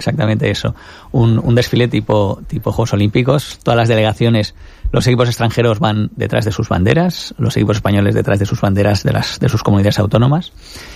exactamente eso. Un desfile tipo Juegos Olímpicos. Todas las delegaciones, los equipos extranjeros van detrás de sus banderas, los equipos españoles detrás de sus banderas de sus comunidades autónomas.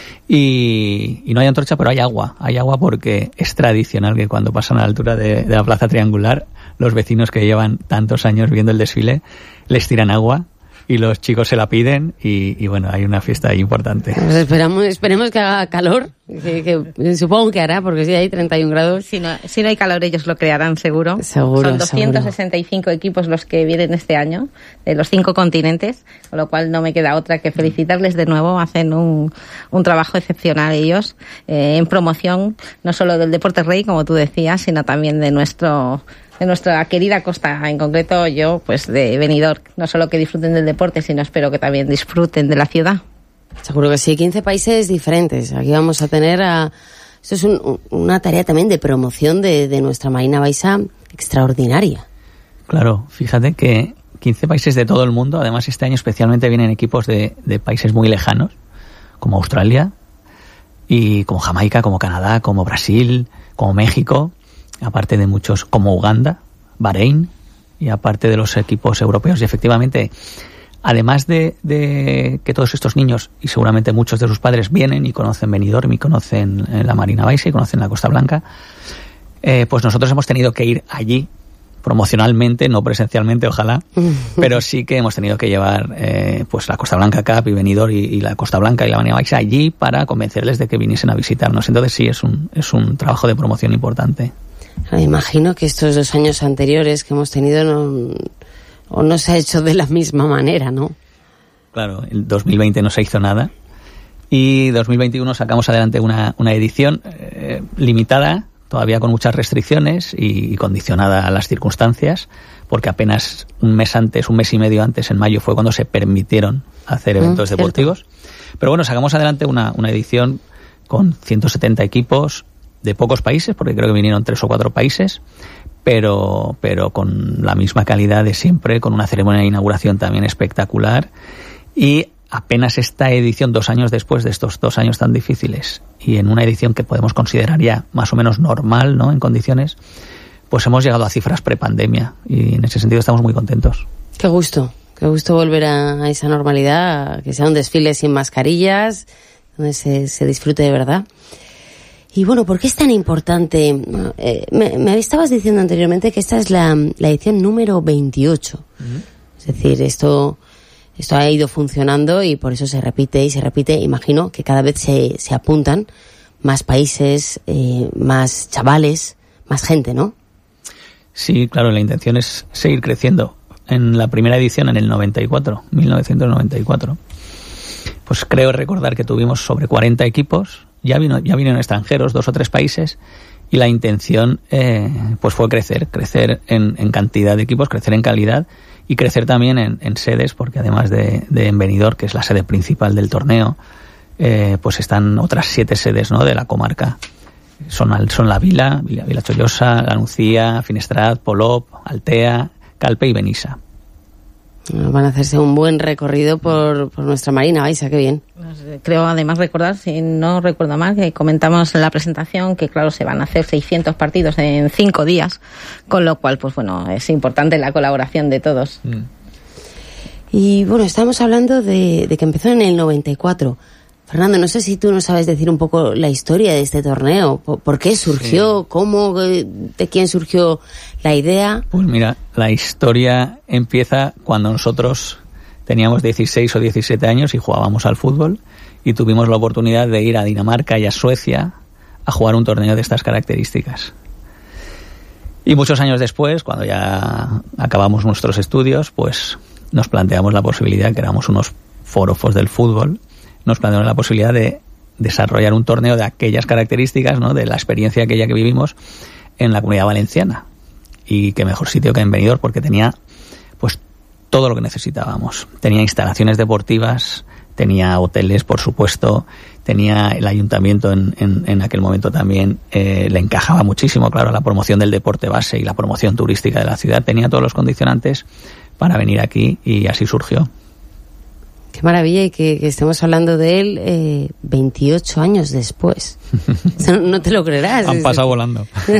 Y no hay antorcha, pero hay agua. Hay agua porque es tradicional que cuando pasan a la altura de la plaza triangular, los vecinos que llevan tantos años viendo el desfile les tiran agua y los chicos se la piden y bueno, hay una fiesta ahí importante. Pues esperemos que haga calor, que supongo que hará, porque si hay 31 grados. Si no hay calor, ellos lo crearán seguro. Seguro. Son 265 equipos los que vienen este año, de los 5 continentes, con lo cual no me queda otra que felicitarles de nuevo. Hacen un trabajo excepcional ellos, en promoción, no solo del deporte rey, como tú decías, sino también de nuestra querida costa, en concreto yo, pues de Benidorm. No solo que disfruten del deporte, sino espero que también disfruten de la ciudad. Seguro que sí, 15 países diferentes. Aquí vamos a tener esto es una tarea también de promoción de nuestra Marina Baixa extraordinaria. Claro, fíjate que 15 países de todo el mundo, además este año especialmente vienen equipos de países muy lejanos, como Australia, y como Jamaica, como Canadá, como Brasil, como México, aparte de muchos como Uganda, Bahrein, y aparte de los equipos europeos. Y efectivamente, además de que todos estos niños, y seguramente muchos de sus padres, vienen y conocen Benidorm y conocen la Marina Baixa y conocen la Costa Blanca, pues nosotros hemos tenido que ir allí promocionalmente, no presencialmente, ojalá, pero sí que hemos tenido que llevar pues la Costa Blanca Cup y Benidorm y la Costa Blanca y la Marina Baixa allí para convencerles de que viniesen a visitarnos. Entonces sí, es un trabajo de promoción importante. Me imagino que estos 2 años anteriores que hemos tenido no se ha hecho de la misma manera, ¿no? Claro, el 2020 no se hizo nada y 2021 sacamos adelante una edición limitada, todavía con muchas restricciones y condicionada a las circunstancias, porque apenas un mes y medio antes, en mayo, fue cuando se permitieron hacer eventos deportivos. Pero bueno, sacamos adelante una edición con 170 equipos de pocos países, porque creo que vinieron 3 o 4 países, pero con la misma calidad de siempre, con una ceremonia de inauguración también espectacular. Y apenas esta edición, 2 años después de estos 2 años tan difíciles, y en una edición que podemos considerar ya más o menos normal, ¿no?, en condiciones, pues hemos llegado a cifras prepandemia, y en ese sentido estamos muy contentos. Qué gusto volver a esa normalidad, que sea un desfile sin mascarillas, donde se disfrute de verdad. Y bueno, ¿por qué es tan importante? Me estabas diciendo anteriormente que esta es la edición número 28. Uh-huh. Es decir, esto ha ido funcionando y por eso se repite y se repite. Imagino que cada vez se apuntan más países, más chavales, más gente, ¿no? Sí, claro, la intención es seguir creciendo. En la primera edición, en el 1994, pues creo recordar que tuvimos sobre 40 equipos. Ya vinieron extranjeros, 2 o 3 países, y la intención pues fue crecer en cantidad de equipos, crecer en calidad y crecer también en sedes, porque además de en Benidorm, que es la sede principal del torneo, pues están otras 7 sedes, ¿no?, de la comarca. Son la Vila Chollosa, La Nucía, Finestrat, Polop, Altea, Calpe y Benissa. Van a hacerse un buen recorrido por nuestra Marina Baixa, qué bien. Creo además recordar, si no recuerdo mal, que comentamos en la presentación que claro, se van a hacer 600 partidos en 5 días, con lo cual pues bueno, es importante la colaboración de todos. Y bueno, estamos hablando de que empezó en el 94. Fernando, no sé si tú nos sabes decir un poco la historia de este torneo. ¿Por qué surgió? Sí. ¿Cómo? ¿De quién surgió la idea? Pues mira, la historia empieza cuando nosotros teníamos 16 o 17 años y jugábamos al fútbol y tuvimos la oportunidad de ir a Dinamarca y a Suecia a jugar un torneo de estas características. Y muchos años después, cuando ya acabamos nuestros estudios, pues nos planteamos la posibilidad, que éramos unos forofos del fútbol, nos planteamos la posibilidad de desarrollar un torneo de aquellas características, ¿no?, de la experiencia aquella que vivimos en la Comunidad Valenciana. Y qué mejor sitio que en Benidorm, porque tenía pues todo lo que necesitábamos. Tenía instalaciones deportivas, tenía hoteles, por supuesto, tenía el ayuntamiento en aquel momento también, le encajaba muchísimo, claro, la promoción del deporte base y la promoción turística de la ciudad. Tenía todos los condicionantes para venir aquí y así surgió. Qué maravilla, y que estemos hablando de él 28 años después. No te lo creerás. Han pasado volando.